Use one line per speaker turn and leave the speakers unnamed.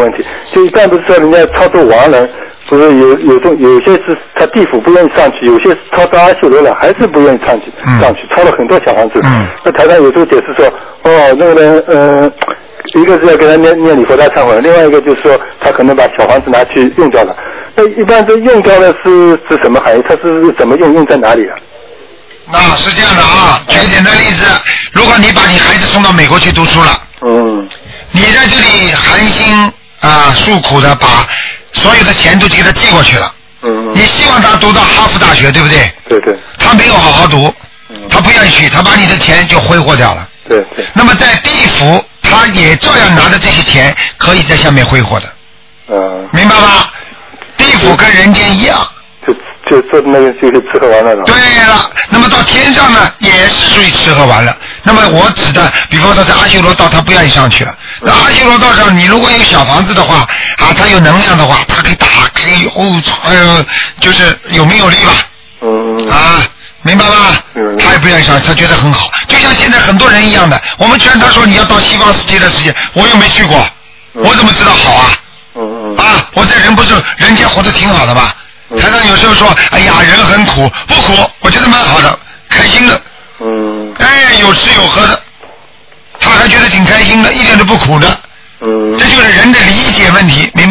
个问题，就一般不是说人家超度亡人，不是有些是他地府不愿意上去，有些是超到阿修罗了还是不愿意上去，超了很多小房子。那台上有时候解释说，那个人一个是要给他念礼佛大忏悔，另外一个就是说他可能把小房子拿去用掉了。那一般这用掉的是什么含义？他是怎么用在哪里啊？
那是这样的啊，举个简单例子，如果你把你孩子送到美国去读书了，你在这里含辛诉苦的把所有的钱都给他寄过去了，你希望他读到哈佛大学，对不对？
对对。
他没有好好读，他不愿意去，他把你的钱就挥霍掉了。
对对。
那么在地府，他也照样拿着这些钱，可以在下面挥霍的。明白吗？地府跟人间一样。
就做那个就是吃喝玩乐了。
对了，那么到天上呢，也是属于吃喝玩乐。那么我指的，比方说在阿修罗道，他不愿意上去了。那阿修罗道上，你如果有小房子的话，他有能量的话，他可以打，可以就是有名有利吧。明白吗？他也不愿意上，他觉得很好。就像现在很多人一样的，我们劝他说你要到西方世界的世界，我又没去过，我怎么知道好啊？我这人不是人间活得挺好的吧？台上有时候说，哎呀，人很苦，不苦，我觉得蛮好的，开心的。有吃有喝的，他还觉得挺开心的，一点都不苦的。这就是人的理解问题，明白？